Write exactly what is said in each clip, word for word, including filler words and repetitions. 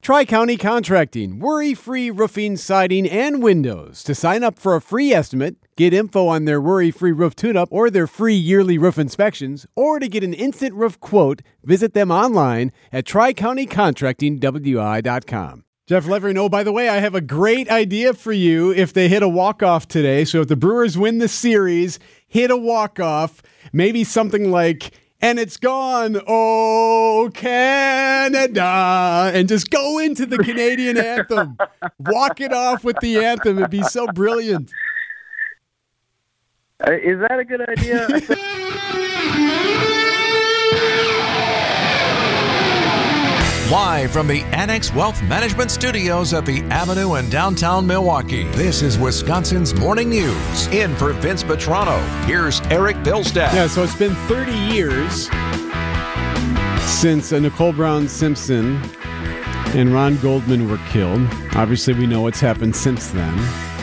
Tri-County Contracting, worry-free roofing, siding, and windows. To sign up for a free estimate, get info on their worry-free roof tune-up or their free yearly roof inspections, or to get an instant roof quote, visit them online at tri county contracting w i dot com. Jeff Levering, oh, by the way, I have a great idea for you if they hit a walk-off today. So if the Brewers win the series, hit a walk-off, maybe something like... And it's gone, oh, Canada, and just go into the Canadian anthem. Walk it off with the anthem. It'd be so brilliant. Uh, is that a good idea? Live from the Annex Wealth Management Studios at the Avenue in downtown Milwaukee, this is Wisconsin's Morning News. In for Vince Petrano, here's Eric Bilstead. Yeah, so it's been thirty years since uh, Nicole Brown Simpson and Ron Goldman were killed. Obviously, we know what's happened since then.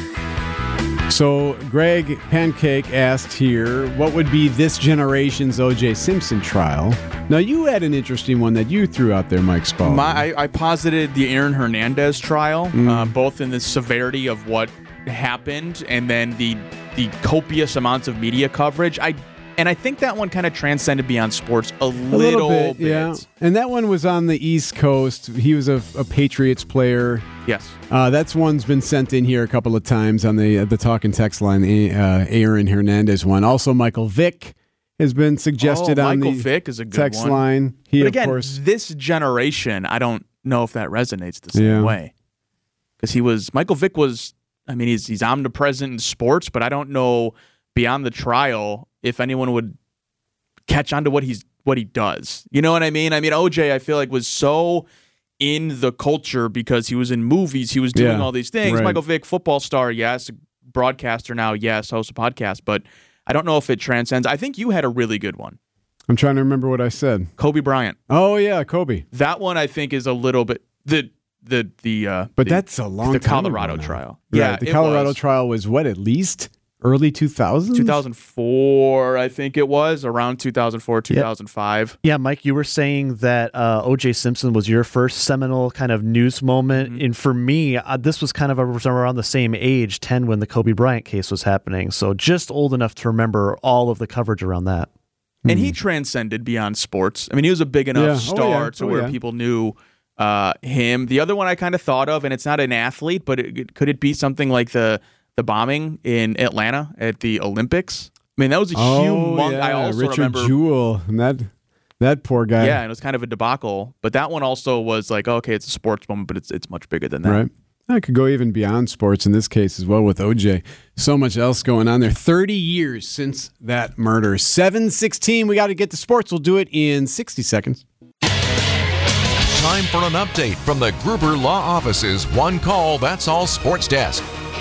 So Greg Pancake asked here, what would be this generation's O J Simpson trial? Now, you had an interesting one that you threw out there, Mike Spaulding. My, I, I posited the Aaron Hernandez trial, mm. uh, both in the severity of what happened and then the the copious amounts of media coverage. I And I think that one kind of transcended beyond sports a, a little, little bit, bit. Yeah. And that one was on the East Coast. He was a, a Patriots player. Yes. Uh, that's one's been sent in here a couple of times on the uh, the talk and text line, the uh, Aaron Hernandez one. Also, Michael Vick has been suggested oh, on Michael the Vick is a good text one. line. He, but of again, course, this generation, I don't know if that resonates the same yeah. way. Because he was, Michael Vick was, I mean, he's he's omnipresent in sports, but I don't know beyond the trial if anyone would catch on to what he's what he does. You know what I mean? I mean, O J, I feel like, was so in the culture because he was in movies, he was doing yeah, all these things. right. Michael Vick, football star, yes, broadcaster now, yes, host a podcast, but I don't know if it transcends. I think you had a really good one. I'm trying to remember what I said. Kobe Bryant. Oh yeah, Kobe. That one I think is a little bit the the the uh but the, that's a long the time Colorado ago now. trial. Right, Yeah, the it Colorado was. trial was what, at least early two thousands? two thousand four, I think it was, around two thousand four, two thousand five. Yeah, Mike, you were saying that uh, O J Simpson was your first seminal kind of news moment. Mm-hmm. And for me, uh, this was kind of around the same age, ten, when the Kobe Bryant case was happening. So just old enough to remember all of the coverage around that. And he transcended beyond sports. I mean, he was a big enough Yeah. star Oh, yeah. to Oh, where yeah. people knew uh, him. The other one I kind of thought of, and it's not an athlete, but it, could it be something like the the bombing in Atlanta at the Olympics? I mean, that was a Oh, humongous. yeah. I also Richard remember Jewell and that that poor guy. Yeah, and it was kind of a debacle. But that one also was like, okay, it's a sports moment, but it's it's much bigger than that. Right. I could go even beyond sports in this case as well with O J. So much else going on there. thirty years since that murder. seven sixteen, we got to get to sports. We'll do it in sixty seconds. Time for an update from the Gruber Law Office's One Call, That's All Sports Desk.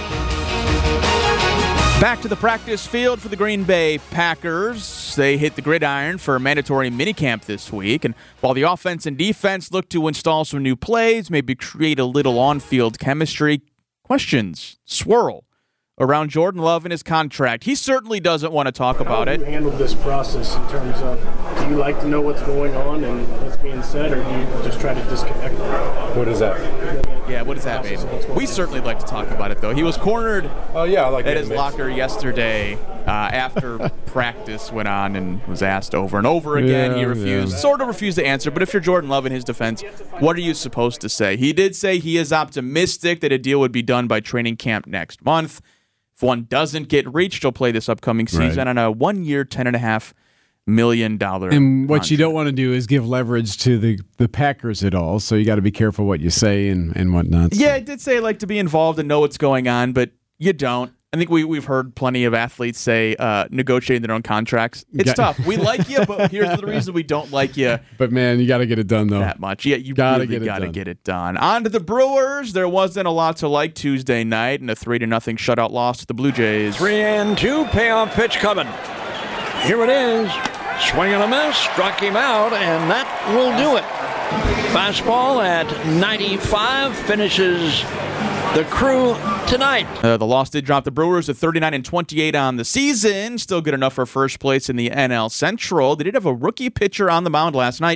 Back to the practice field for the Green Bay Packers. They hit the gridiron for a mandatory minicamp this week. And while the offense and defense look to install some new plays, maybe create a little on-field chemistry, questions swirl around Jordan Love and his contract. He certainly doesn't want to talk about it. How do you handle this process in terms of, do you like to know what's going on and what's being said, or do you just try to disconnect? What is that? Yeah, what does that mean? We certainly like to talk about it, though. He was cornered Oh yeah, I like at it. his locker yesterday uh, after practice went on and was asked over and over again. Yeah, he refused, yeah. sort of refused to answer. But if you're Jordan Love in his defense, what are you supposed to say? He did say he is optimistic that a deal would be done by training camp next month. If one doesn't get reached, he'll play this upcoming season Right. on a one-year, ten and a half million dollar. And what contract. you don't want to do is give leverage to the, the Packers at all. So you got to be careful what you say and, and whatnot. So. Yeah, I did say I like to be involved and know what's going on, but you don't. I think we, we've heard plenty of athletes say uh, negotiating their own contracts. It's Got- tough. We like you, but here's the reason we don't like you But man, you got to get it done though. that much. Yeah, you Gotta really get it got to done. get it done. On to the Brewers. There wasn't a lot to like Tuesday night in a three to nothing shutout loss to the Blue Jays. Three and two, payoff pitch coming. Here it is. Swing and a miss, struck him out, and that will do it. Fastball at ninety-five finishes the crew tonight. Uh, the loss did drop the Brewers to thirty-nine and twenty-eight on the season. Still good enough for first place in the N L Central. They did have a rookie pitcher on the mound last night.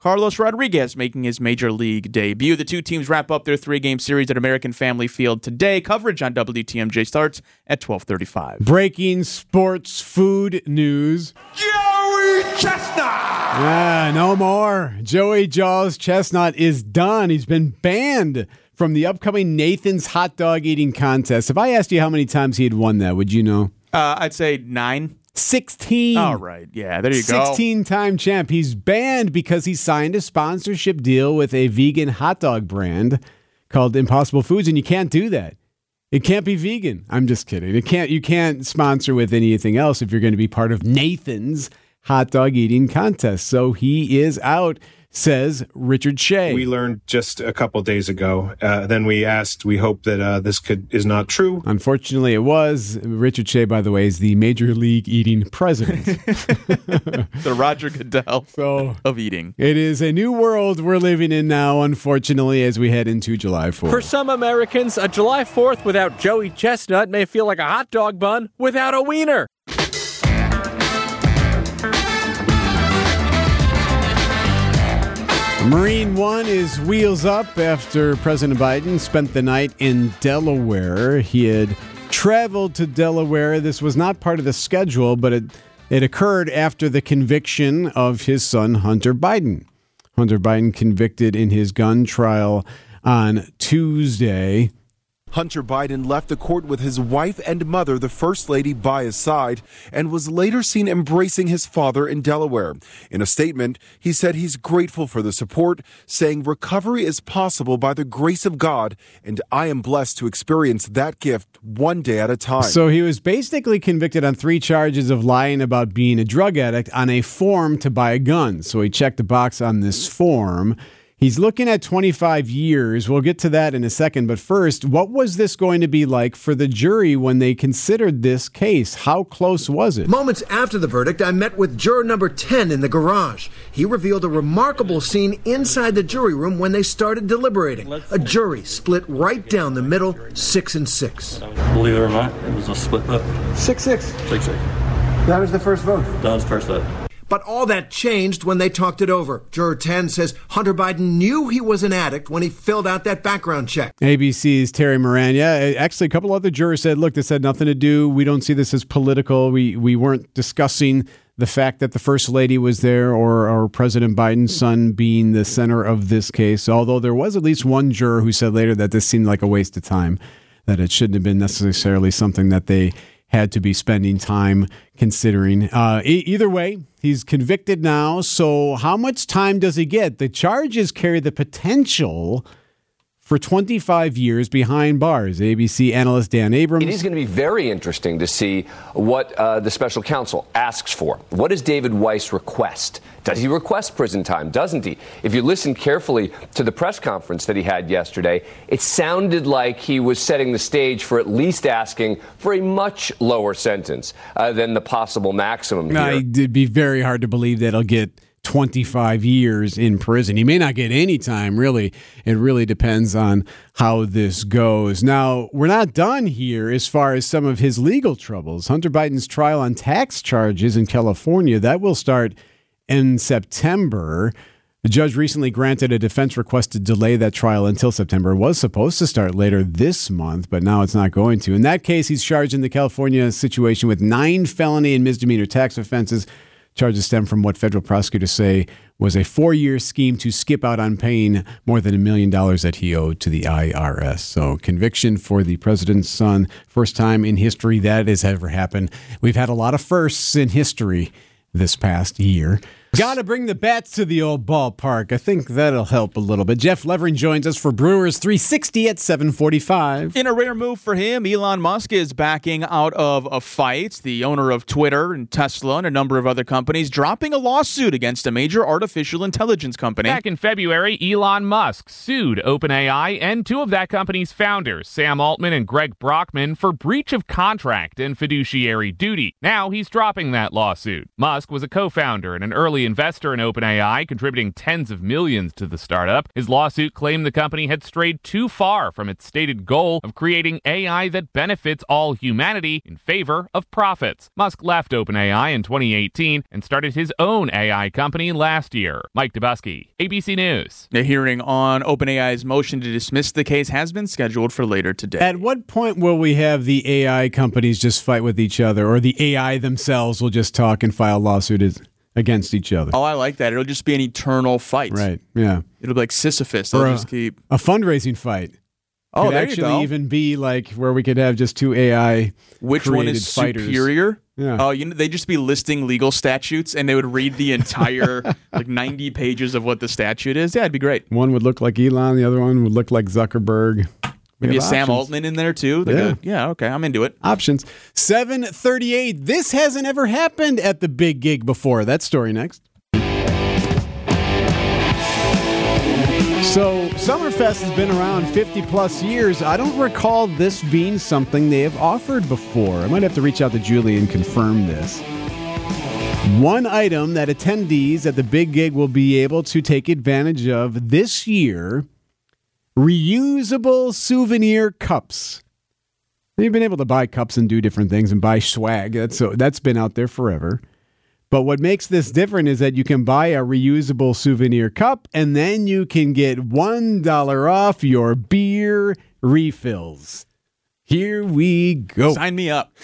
Carlos Rodriguez making his major league debut. The two teams wrap up their three-game series at American Family Field today. Coverage on W T M J starts at twelve thirty-five. Breaking sports food news. Joey Chestnut! Ah, no more. Joey Jaws Chestnut is done. He's been banned from the upcoming Nathan's Hot Dog Eating Contest. If I asked you how many times he had won that, would you know? Uh, I'd say nine. sixteen. All right. Yeah, there you go. sixteen-time champ. He's banned because he signed a sponsorship deal with a vegan hot dog brand called Impossible Foods, and you can't do that. It can't be vegan. I'm just kidding. It can't. You can't sponsor with anything else if you're going to be part of Nathan's Hot Dog Eating Contest. So he is out, says Richard Shea. We learned just a couple days ago. Uh, then we asked, we hope that uh, this could is not true. Unfortunately, it was. Richard Shea, by the way, is the Major League Eating president. The Roger Goodell so of eating. It is a new world we're living in now, unfortunately, as we head into July fourth. For some Americans, a July fourth without Joey Chestnut may feel like a hot dog bun without a wiener. Marine One is wheels up after President Biden spent the night in Delaware. He had traveled to Delaware. This was not part of the schedule, but it, it occurred after the conviction of his son, Hunter Biden. Hunter Biden convicted in his gun trial on Tuesday. Hunter Biden left the court with his wife and mother, the First Lady, by his side, and was later seen embracing his father in Delaware. In a statement, he said he's grateful for the support, saying recovery is possible by the grace of God, and I am blessed to experience that gift one day at a time. So he was basically convicted on three charges of lying about being a drug addict on a form to buy a gun. So he checked the box on this form. He's looking at twenty-five years. We'll get to that in a second. But first, what was this going to be like for the jury when they considered this case? How close was it? Moments after the verdict, I met with juror number ten in the garage. He revealed a remarkable scene inside the jury room when they started deliberating. A jury split right down the middle, six and six. Believe it or not, it was a split vote. Six, six. Six, six. That was the first vote. That was the first vote. But all that changed when they talked it over. Juror ten says Hunter Biden knew he was an addict when he filled out that background check. A B C's Terry Moran. Yeah, actually, a couple other jurors said, look, this had nothing to do. We don't see this as political. We we weren't discussing the fact that the First Lady was there or, or President Biden's son being the center of this case, although there was at least one juror who said later that this seemed like a waste of time, that it shouldn't have been necessarily something that they had to be spending time considering. Uh, e- either way, he's convicted now. So how much time does he get? The charges carry the potential for twenty-five years behind bars. A B C analyst Dan Abrams. It is going to be very interesting to see what uh, the special counsel asks for. What does David Weiss request? Does he request prison time? Doesn't he? If you listen carefully to the press conference that he had yesterday, it sounded like he was setting the stage for at least asking for a much lower sentence uh, than the possible maximum here. Uh, it'd be very hard to believe that he'll get twenty-five years in prison. He may not get any time, really. It really depends on how this goes. Now, we're not done here as far as some of his legal troubles. Hunter Biden's trial on tax charges in California, that will start in September. The judge recently granted a defense request to delay that trial until September. It was supposed to start later this month, but now it's not going to. In that case, he's charged in the California situation with nine felony and misdemeanor tax offenses. Charges stem from what federal prosecutors say was a four-year scheme to skip out on paying more than a million dollars that he owed to the I R S. So conviction for the president's son. First time in history that has ever happened. We've had a lot of firsts in history this past year. Got to bring the bats to the old ballpark. I think that'll help a little bit. Jeff Levering joins us for Brewers three sixty at seven forty-five. In a rare move for him, Elon Musk is backing out of a fight. The owner of Twitter and Tesla and a number of other companies dropping a lawsuit against a major artificial intelligence company. Back in February, Elon Musk sued OpenAI and two of that company's founders, Sam Altman and Greg Brockman, for breach of contract and fiduciary duty. Now he's dropping that lawsuit. Musk was a co-founder and an early early investor in OpenAI, contributing tens of millions to the startup. His lawsuit claimed the company had strayed too far from its stated goal of creating A I that benefits all humanity in favor of profits. Musk left OpenAI in twenty eighteen and started his own A I company last year. Mike Dubusky, A B C News. The hearing on OpenAI's motion to dismiss the case has been scheduled for later today. At what point will we have the A I companies just fight with each other, or the A I themselves will just talk and file lawsuits against each other? Oh, I like that. It'll just be an eternal fight. Right, yeah. It'll be like Sisyphus. They'll Or a, just keep... a fundraising fight. Oh, could there actually you go. even be like where we could have just two A I Which one is fighters. superior? Yeah. Oh, you know, they'd just be listing legal statutes, and they would read the entire like ninety pages of what the statute is. Yeah, it'd be great. One would look like Elon, the other one would look like Zuckerberg. We Maybe a have Sam options. Altman in there too. Like Yeah. a- yeah. Okay, I'm into it. Options. seven thirty-eight. This hasn't ever happened at the big gig before. That story next. So, Summerfest has been around fifty plus years. I don't recall this being something they have offered before. I might have to reach out to Julie and confirm this. One item that attendees at the big gig will be able to take advantage of this year: reusable souvenir cups. You've been able to buy cups and do different things and buy swag. That's so that's been out there forever. But what makes this different is that you can buy a reusable souvenir cup and then you can get one dollar off your beer refills. Here we go. Sign me up.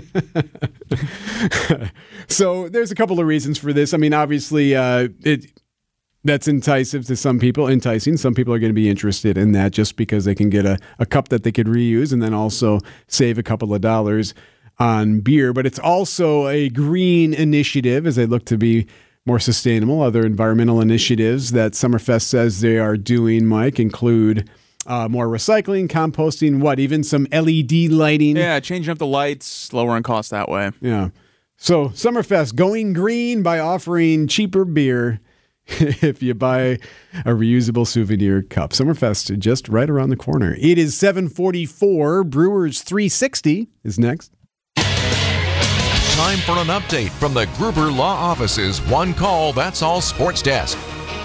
So there's a couple of reasons for this. I mean, obviously, uh, it that's enticing to some people. Enticing. Some people are going to be interested in that just because they can get a, a cup that they could reuse and then also save a couple of dollars on beer. But it's also a green initiative as they look to be more sustainable. Other environmental initiatives that Summerfest says they are doing, Mike, include uh, more recycling, composting, what, even some L E D lighting. Yeah, changing up the lights, lowering costs that way. Yeah. So Summerfest going green by offering cheaper beer if you buy a reusable souvenir cup. Summerfest just right around the corner. It is seven forty-four. Brewers three sixty is next. Time for an update from the Gruber Law Office's One Call, That's All Sports Desk.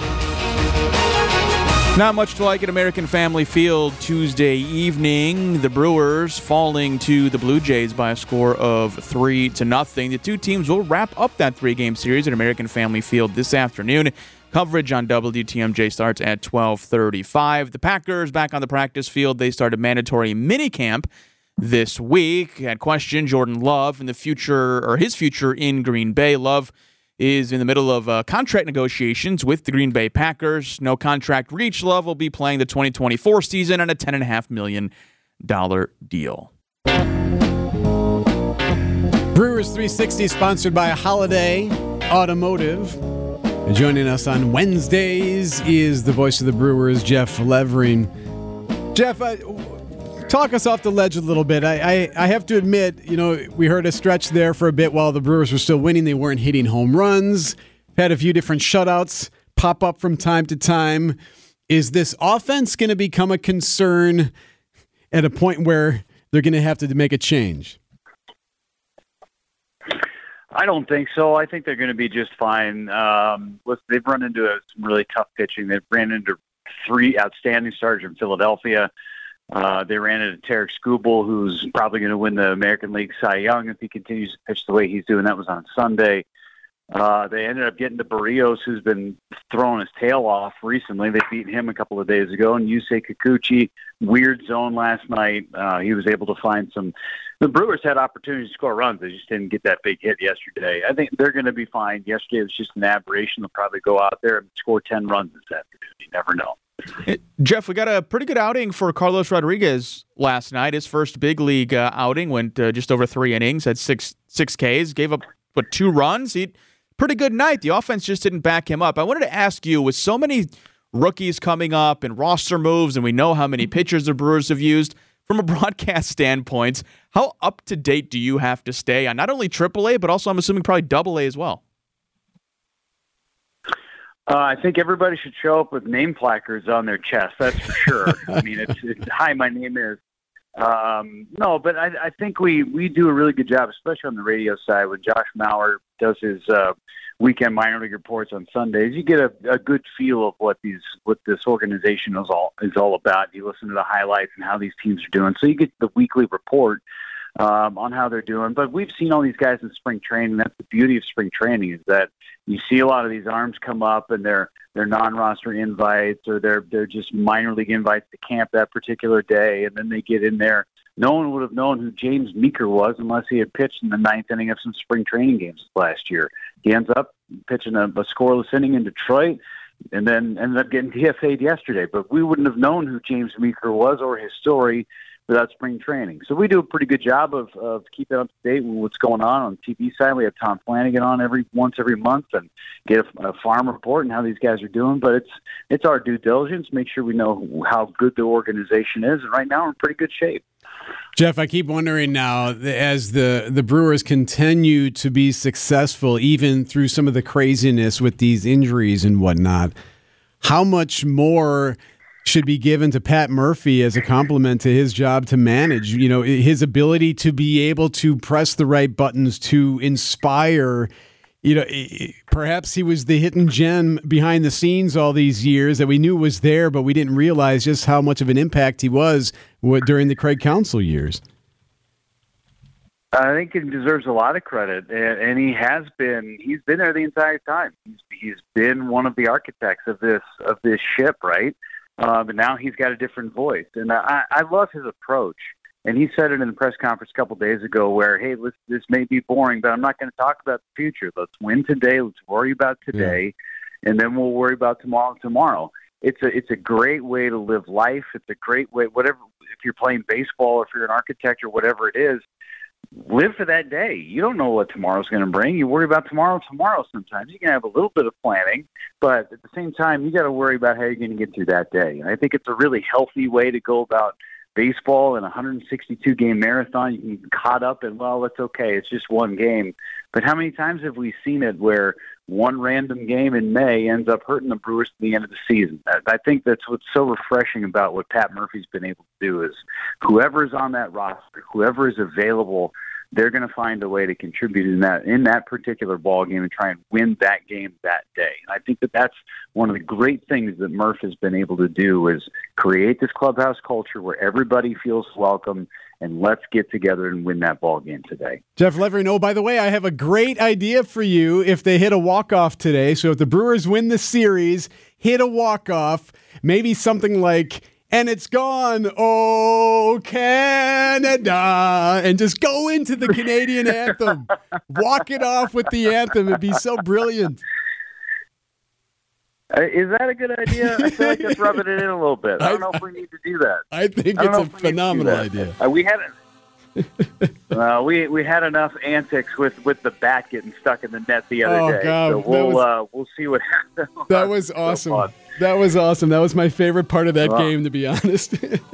Not much to like at American Family Field Tuesday evening. The Brewers falling to the Blue Jays by a score of three to nothing. The two teams will wrap up that three-game series at American Family Field this afternoon. Coverage on W T M J starts at twelve thirty-five. The Packers back on the practice field. They started mandatory minicamp this week. Had questioned Jordan Love and the future, or his future in Green Bay. Love is in the middle of uh, contract negotiations with the Green Bay Packers. No contract reach. Love will be playing the twenty twenty-four season on a ten point five million dollars deal. Brewers three sixty sponsored by Holiday Automotive. And joining us on Wednesdays is the voice of the Brewers, Jeff Levering. Jeff, I, talk us off the ledge a little bit. I, I, I have to admit, you know, we heard a stretch there for a bit while the Brewers were still winning. They weren't hitting home runs. Had a few different shutouts pop up from time to time. Is this offense going to become a concern at a point where they're going to have to make a change? I don't think so. I think they're going to be just fine. Um, listen, they've run into a, some really tough pitching. They've ran into three outstanding starters from Philadelphia. Uh, they ran into Tarek Skubal, who's probably going to win the American League Cy Young if he continues to pitch the way he's doing. That was on Sunday. Uh, they ended up getting to Barrios, who's been throwing his tail off recently. They beat him a couple of days ago. And Yusei Kikuchi, weird zone last night. Uh, he was able to find some. The Brewers had opportunities to score runs. They just didn't get that big hit yesterday. I think they're going to be fine. Yesterday was just an aberration. They'll probably go out there and score ten runs this afternoon. You never know. Hey, Jeff, we got a pretty good outing for Carlos Rodriguez last night. His first big league uh, outing went uh, just over three innings, had six six Ks, gave up what two runs. He pretty good night. The offense just didn't back him up. I wanted to ask you, with so many rookies coming up and roster moves, and we know how many pitchers the Brewers have used, from a broadcast standpoint, how up to date do you have to stay on not only triple A, but also I'm assuming probably double A as well? Uh, I think everybody should show up with name placards on their chest. That's for sure. I mean, it's, it's hi, my name is. Um, no, but I, I think we, we do a really good job, especially on the radio side, when Josh Mauer does his uh, weekend minor league reports on Sundays. You get a, a good feel of what these what this organization is all is all about. You listen to the highlights and how these teams are doing, so you get the weekly report um, on how they're doing. But we've seen all these guys in spring training. That's the beauty of spring training, is that you see a lot of these arms come up and they're they're non-roster invites, or they're they're just minor league invites to camp that particular day, and then they get in there. No one would have known who James Meeker was unless he had pitched in the ninth inning of some spring training games last year. He ends up pitching a, a scoreless inning in Detroit, and then ended up getting D F A'd yesterday. But we wouldn't have known who James Meeker was or his story without spring training. So we do a pretty good job of, of keeping up to date with what's going on on the T V side. We have Tom Flanagan on every once every month and get a, a farm report and how these guys are doing. But it's it's our due diligence, make sure we know how good the organization is. And right now we're in pretty good shape. Jeff, I keep wondering now, as the, the Brewers continue to be successful, even through some of the craziness with these injuries and whatnot, how much more should be given to Pat Murphy as a compliment to his job to manage, you know, his ability to be able to press the right buttons to inspire. You know, perhaps he was the hidden gem behind the scenes all these years that we knew was there, but we didn't realize just how much of an impact he was during the Craig Counsell years. I think he deserves a lot of credit, and he has been. He's been there the entire time. He's, he's been one of the architects of this of this ship, right? Uh, but now he's got a different voice, and I, I love his approach. And he said it in the press conference a couple of days ago where, hey, let's, this may be boring, but I'm not going to talk about the future. Let's win today. Let's worry about today, yeah. and then we'll worry about tomorrow tomorrow. It's a it's a great way to live life. It's a great way, whatever, if you're playing baseball or if you're an architect or whatever it is, live for that day. You don't know what tomorrow's going to bring. You worry about tomorrow tomorrow sometimes. You can have a little bit of planning, but at the same time, you got to worry about how you're going to get through that day. And I think it's a really healthy way to go about baseball in a one hundred sixty-two game marathon. You can get caught up in, well, it's okay, it's just one game. But how many times have we seen it where one random game in May ends up hurting the Brewers to the end of the season? I think that's what's so refreshing about what Pat Murphy's been able to do is whoever's on that roster, whoever is available, they're going to find a way to contribute in that in that particular ball game and try and win that game that day. And I think that that's one of the great things that Murph has been able to do is create this clubhouse culture where everybody feels welcome, and let's get together and win that ball game today. Jeff Levering, oh, by the way, I have a great idea for you if they hit a walk-off today. So if the Brewers win the series, hit a walk-off, maybe something like, and it's gone, oh, Canada, and just go into the Canadian anthem. Walk it off with the anthem. It'd be so brilliant. Uh, is that a good idea? I feel like that's rubbing it in a little bit. I don't know if we need to do that. I think I it's a phenomenal idea. Uh, we had uh, we we had enough antics with, with the bat getting stuck in the net the other oh, day. God. So we'll was, uh, we'll see what happens. That was awesome. So that was awesome. That was my favorite part of that well, game, to be honest.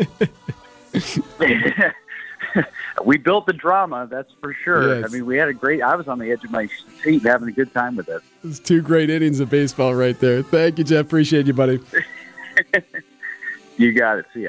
We built the drama, that's for sure. Yes. I mean, we had a great. I was on the edge of my seat having a good time with it. It's two great innings of baseball right there. Thank you, Jeff. Appreciate you, buddy. You got it. See ya.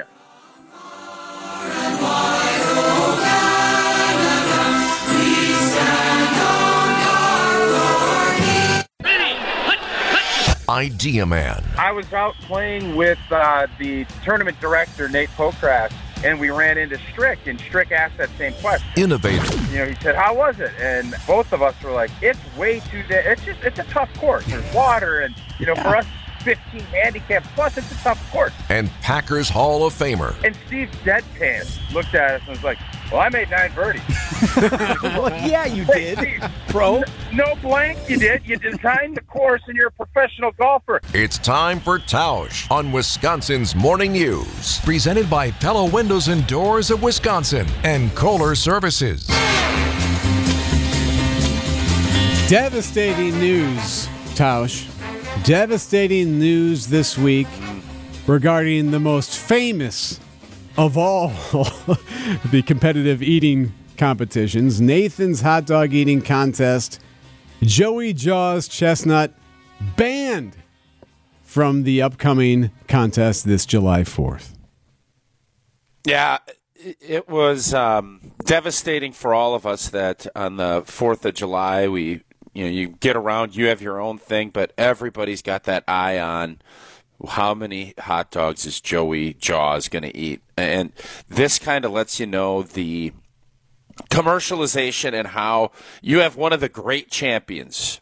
Idea Man. I was out playing with uh, the tournament director, Nate Pokrass, and we ran into Strick, and Strick asked that same question. Innovative. You know, he said, how was it? And both of us were like, it's way too, da- it's just, it's a tough course. There's water, and, you know, for us, fifteen handicaps, plus it's a tough course. And Packers Hall of Famer. And Steve deadpan looked at us and was like, well, I made nine birdies. Well, yeah, you did, Steve, bro. N- no blank, you did. You designed the course, and you're a professional golfer. It's time for Tausch on Wisconsin's Morning News. Presented by Pella Windows and Doors of Wisconsin and Kohler Services. Devastating news, Tausch. Devastating news this week regarding the most famous of all the competitive eating competitions, Nathan's Hot Dog Eating Contest. Joey Jaws Chestnut banned from the upcoming contest this July fourth. Yeah, it was um, devastating for all of us that on the fourth of July we you know, you get around, you have your own thing, but everybody's got that eye on how many hot dogs is Joey Jaws going to eat. And this kind of lets you know the commercialization and how you have one of the great champions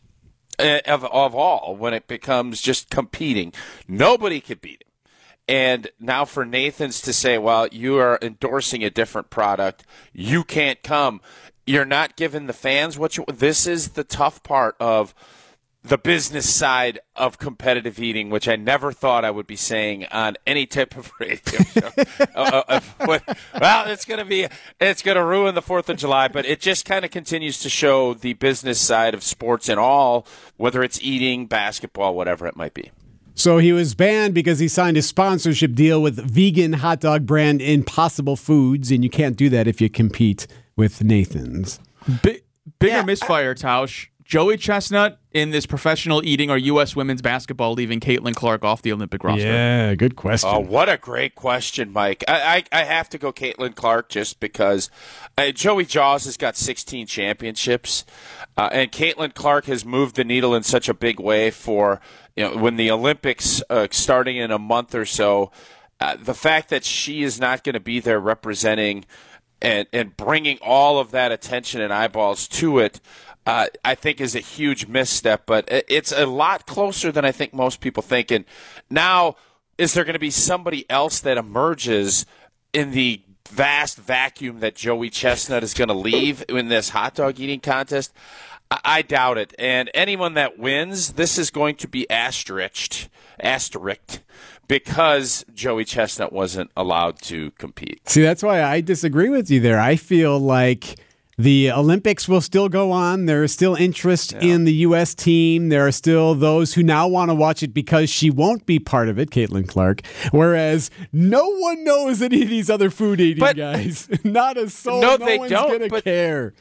of, of all when it becomes just competing. Nobody could beat him. And now for Nathan's to say, well, you are endorsing a different product, you can't come. You're not giving the fans what you – this is the tough part of the business side of competitive eating, which I never thought I would be saying on any type of radio show. uh, uh, well, it's going to be – it's going to ruin the fourth of July, but it just kind of continues to show the business side of sports and all, whether it's eating, basketball, whatever it might be. So he was banned because he signed a sponsorship deal with vegan hot dog brand Impossible Foods, and you can't do that if you compete with Nathan's. Big, bigger Yeah. misfire, Tausch. Joey Chestnut in this professional eating or U S women's basketball leaving Caitlin Clark off the Olympic roster? Yeah, good question. Oh, what a great question, Mike. I, I, I have to go Caitlin Clark just because uh, Joey Jaws has got sixteen championships, uh, and Caitlin Clark has moved the needle in such a big way for, you know, when the Olympics uh, starting in a month or so, uh, the fact that she is not going to be there representing and, and bringing all of that attention and eyeballs to it, Uh, I think is a huge misstep, but it's a lot closer than I think most people think. And now, is there going to be somebody else that emerges in the vast vacuum that Joey Chestnut is going to leave in this hot dog eating contest? I, I doubt it. And anyone that wins, this is going to be asterisked, asterisked because Joey Chestnut wasn't allowed to compete. See, that's why I disagree with you there. I feel like the Olympics will still go on. There is still interest yeah. in the U S team. There are still those who now want to watch it because she won't be part of it, Caitlin Clark. Whereas no one knows any of these other food eating but, guys. Not a soul. No, no they one's don't. Gonna but care.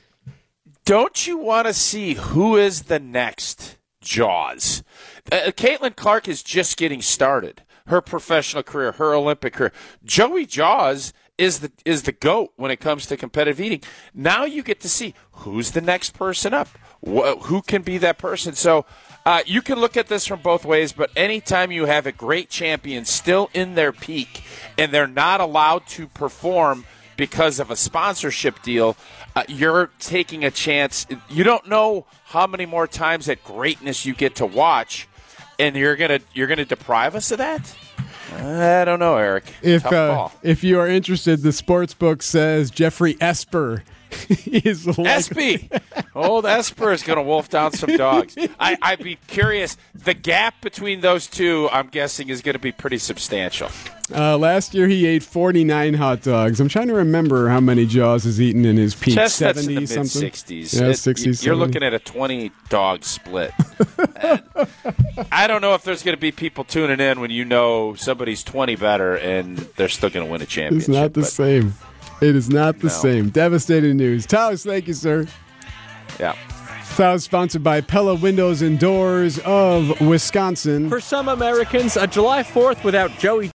Don't you want to see who is the next Jaws? Uh, Caitlin Clark is just getting started. Her professional career, her Olympic career. Joey Jaws is the is the GOAT when it comes to competitive eating. Now you get to see who's the next person up, Wh- who can be that person. So uh, you can look at this from both ways, but anytime you have a great champion still in their peak and they're not allowed to perform because of a sponsorship deal, uh, you're taking a chance. You don't know how many more times that greatness you get to watch, and you're gonna you're gonna deprive us of that? I don't know, Eric. If Tough uh, call. if you are interested, the sports book says Jeffrey Esper is like Espy. Old Esper is going to wolf down some dogs. I, I'd be curious. The gap between those two, I'm guessing, is going to be pretty substantial. Uh, last year he ate forty-nine hot dogs. I'm trying to remember how many Jaws has eaten in his peak. Chestnut's seventy in the mid something. sixties. Yeah, It- sixties. You're looking at a twenty dog split. And I don't know if there's going to be people tuning in when you know somebody's twenty better and they're still going to win a championship. It's not the but- same. It is not the No. same. Devastating news. Taos, thank you, sir. Yeah. Taos sponsored by Pella Windows and Doors of Wisconsin. For some Americans, a July fourth without Joey